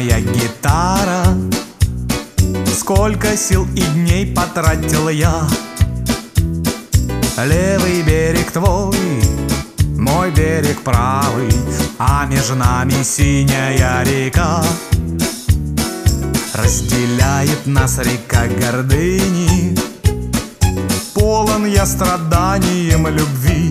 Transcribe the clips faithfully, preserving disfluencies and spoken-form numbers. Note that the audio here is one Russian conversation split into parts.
моя гитара. Сколько сил и дней потратил я. Левый берег твой, мой берег правый, а между нами синяя река. Разделяет нас река гордыни, полон я страданием любви.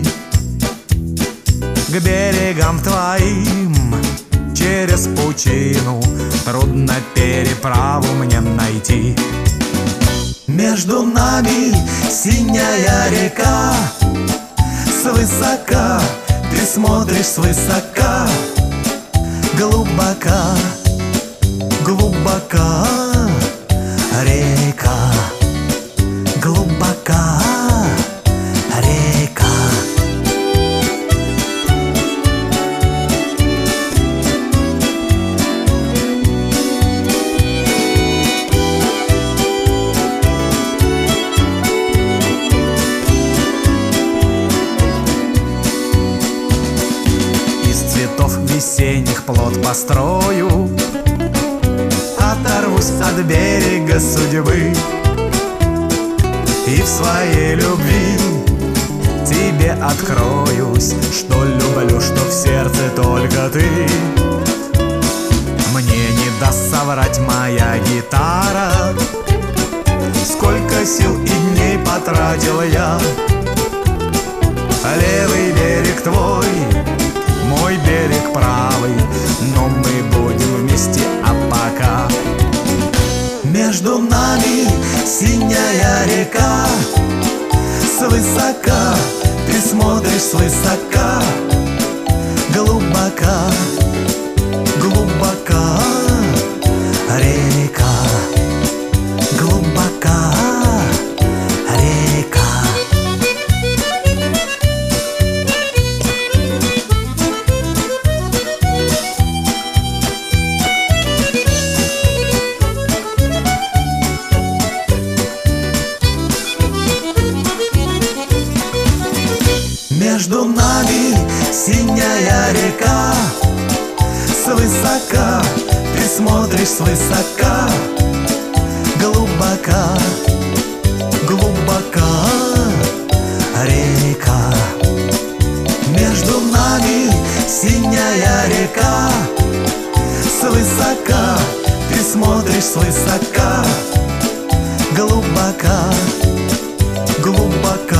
К берегам твоим через пучину трудно переправу мне найти. Между нами синяя река, свысока ты смотришь свысока, глубока, глубока река, глубока река. Весенних плод построю, оторвусь от берега судьбы и в своей любви тебе откроюсь, что люблю, что в сердце только ты. Мне не даст соврать моя гитара, сколько сил и дней потратил я. Левый берег твой, мой берег правый, но мы будем вместе, а пока между нами синяя река, свысока ты смотришь свысока, глубока, глубока река, глубока река. Между нами синяя река, свысока ты смотришь свысока, глубока, глубока река. Между нами синяя река, свысока ты смотришь свысока, глубока, глубока